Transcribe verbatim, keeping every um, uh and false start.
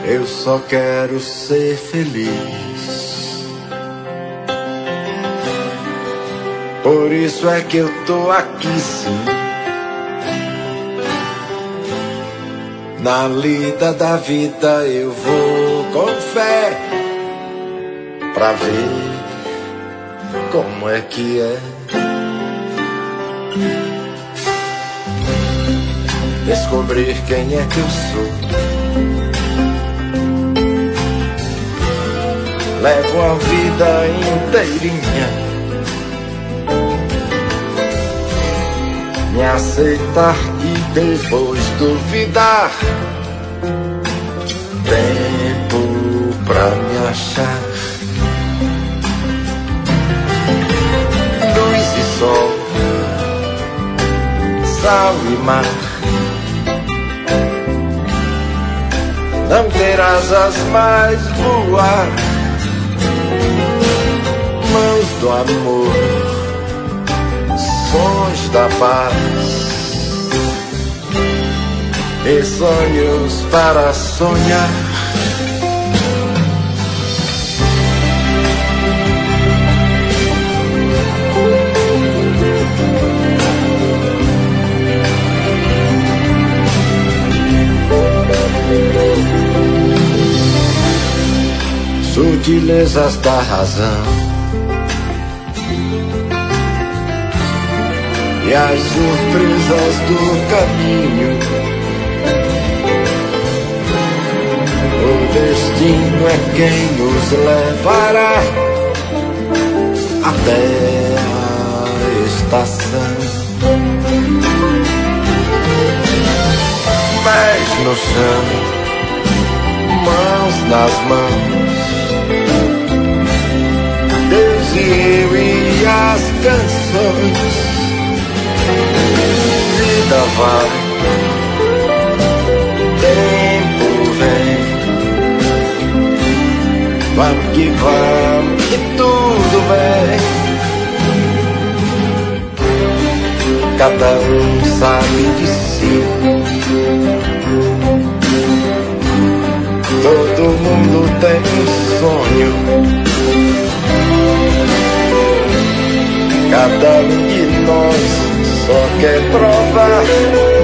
Eu só quero ser feliz. Por isso é que eu tô aqui, sim, na lida da vida eu vou com fé, pra ver como é que é descobrir quem é que eu sou. Levo a vida inteirinha, me aceitar e depois duvidar. Tempo pra me achar. Luz e sol, sal e mar. Não ter asas, mas voar. Mãos do amor, sons da paz e sonhos para sonhar. Sutilezas da razão e as surpresas do caminho. O destino é quem nos levará até a estação. Pés no chão, mãos nas mãos, Deus e eu e as canções. Vida vai, tempo vem, vamos que vamos, e tudo bem. Cada um sabe de si, todo mundo tem um sonho. Cada um de nós só quer provar